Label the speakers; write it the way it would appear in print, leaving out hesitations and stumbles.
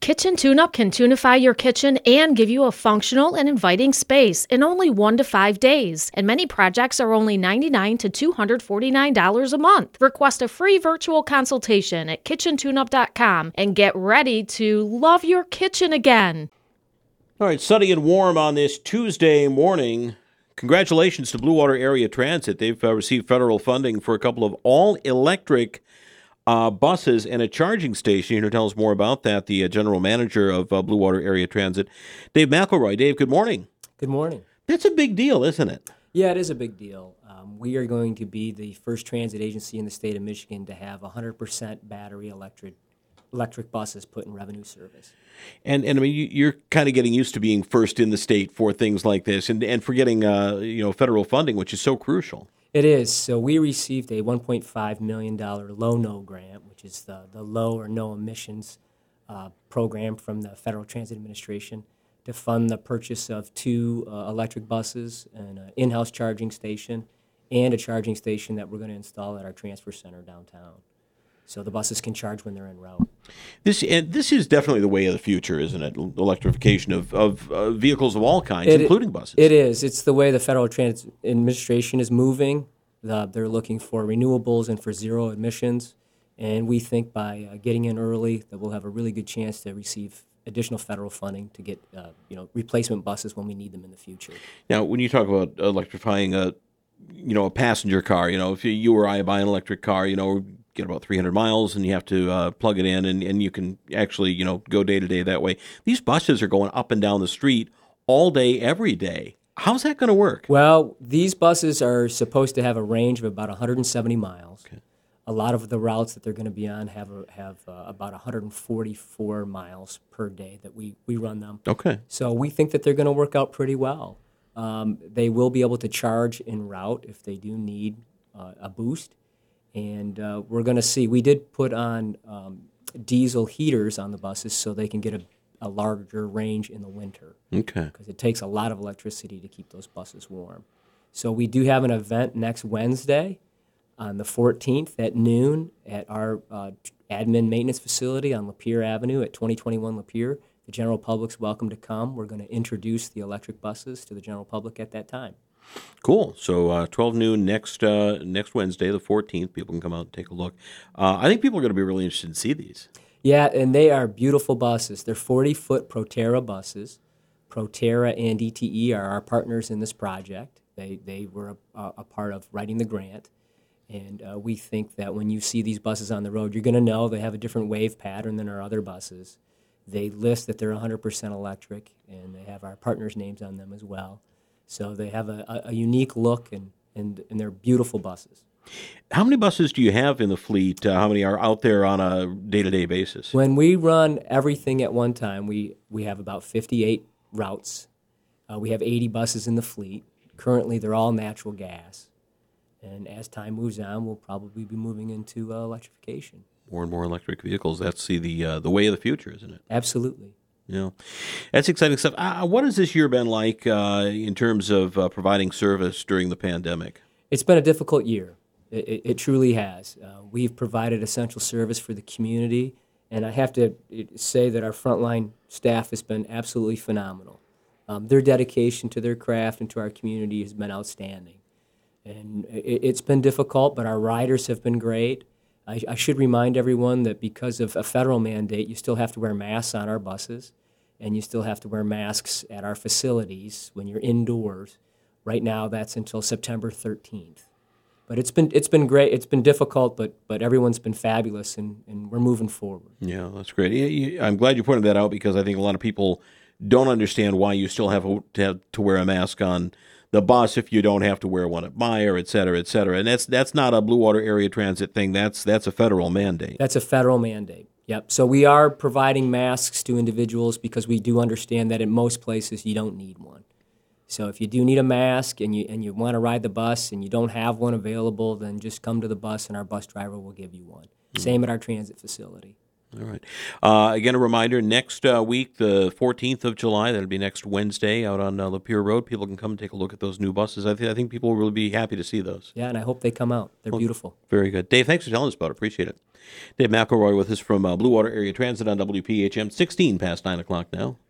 Speaker 1: Kitchen TuneUp can tunify your kitchen and give you a functional and inviting space in only 1 to 5 days. And many projects are only $99 to $249 a month. Request a free virtual consultation at kitchentuneup.com and get ready to love your kitchen again.
Speaker 2: All right, sunny and warm on this Tuesday morning. Congratulations to Blue Water Area Transit. They've received federal funding for a couple of all-electric buses and a charging station. Here to tell us more about that, the general manager of Blue Water Area Transit, Dave McElroy. Dave, good morning.
Speaker 3: Good morning.
Speaker 2: That's a big deal, isn't it?
Speaker 3: Yeah, it is a big deal. We are going to be the first transit agency in the state of Michigan to have 100% battery electric buses put in revenue service.
Speaker 2: And I mean, you're kind of getting used to being first in the state for things like this, and for getting federal funding, which is so crucial.
Speaker 3: It is. So we received a $1.5 million Low-No grant, which is the low or no emissions program from the Federal Transit Administration to fund the purchase of 2 electric buses and an in-house charging station and a charging station that we're going to install at our transfer center downtown. So the buses can charge when they're en route.
Speaker 2: This is definitely the way of the future, isn't it? Electrification of vehicles of all kinds, including buses.
Speaker 3: It is. It's the way the Federal Transit Administration is moving. They're looking for renewables and for zero emissions. And we think by getting in early that we'll have a really good chance to receive additional federal funding to get replacement buses when we need them in the future.
Speaker 2: Now, when you talk about electrifying a passenger car, if you or I buy an electric car, get about 300 miles and you have to plug it in and you can actually, go day to day that way. These buses are going up and down the street all day, every day. How's that going to work?
Speaker 3: Well, these buses are supposed to have a range of about 170 miles. Okay. A lot of the routes that they're going to be on have about 144 miles per day that we run them.
Speaker 2: Okay.
Speaker 3: So we think that they're going to work out pretty well. They will be able to charge en route if they do need a boost. And we're going to see. We did put on diesel heaters on the buses so they can get a larger range in the winter.
Speaker 2: Okay.
Speaker 3: Because it takes a lot of electricity to keep those buses warm. So we do have an event next Wednesday on the 14th at noon at our admin maintenance facility on Lapeer Avenue at 2021 Lapeer. The general public's welcome to come. We're going to introduce the electric buses to the general public at that time.
Speaker 2: Cool. So 12 noon next Wednesday, the 14th, people can come out and take a look. I think people are going to be really interested to see these.
Speaker 3: Yeah, and they are beautiful buses. They're 40-foot Proterra buses. Proterra and DTE are our partners in this project. They were a part of writing the grant. And we think that when you see these buses on the road, you're going to know they have a different wave pattern than our other buses. They list that they're 100% electric, and they have our partners' names on them as well. So they have a unique look, and they're beautiful buses.
Speaker 2: How many buses do you have in the fleet? How many are out there on a day-to-day basis?
Speaker 3: When we run everything at one time, we have about 58 routes. We have 80 buses in the fleet. Currently, they're all natural gas. And as time moves on, we'll probably be moving into electrification.
Speaker 2: More and more electric vehicles. That's the way of the future, isn't it?
Speaker 3: Absolutely.
Speaker 2: Yeah, that's exciting stuff. What has this year been like in terms of providing service during the pandemic?
Speaker 3: It's been a difficult year. It truly has. We've provided essential service for the community, and I have to say that our frontline staff has been absolutely phenomenal. Their dedication to their craft and to our community has been outstanding. And it's been difficult, but our riders have been great. I should remind everyone that because of a federal mandate, you still have to wear masks on our buses, and you still have to wear masks at our facilities when you're indoors. Right now, that's until September 13th. But it's been great. It's been difficult, but everyone's been fabulous, and we're moving forward.
Speaker 2: Yeah, that's great. I'm glad you pointed that out because I think a lot of people don't understand why you still have to wear a mask on the bus if you don't have to wear one at Meijer, et cetera, et cetera. And that's not a Blue Water Area Transit thing. That's a federal mandate.
Speaker 3: That's a federal mandate. Yep. So we are providing masks to individuals because we do understand that in most places you don't need one. So if you do need a mask and you want to ride the bus and you don't have one available, then just come to the bus and our bus driver will give you one. Mm-hmm. Same at our transit facility.
Speaker 2: All right. Again, a reminder, next week, the 14th of July, that'll be next Wednesday out on Lapeer Road. People can come and take a look at those new buses. I think people will really be happy to see those.
Speaker 3: Yeah, and I hope they come out. They're beautiful.
Speaker 2: Very good. Dave, thanks for telling us about it. Appreciate it. Dave McElroy with us from Blue Water Area Transit on WPHM, 16 past 9 o'clock now.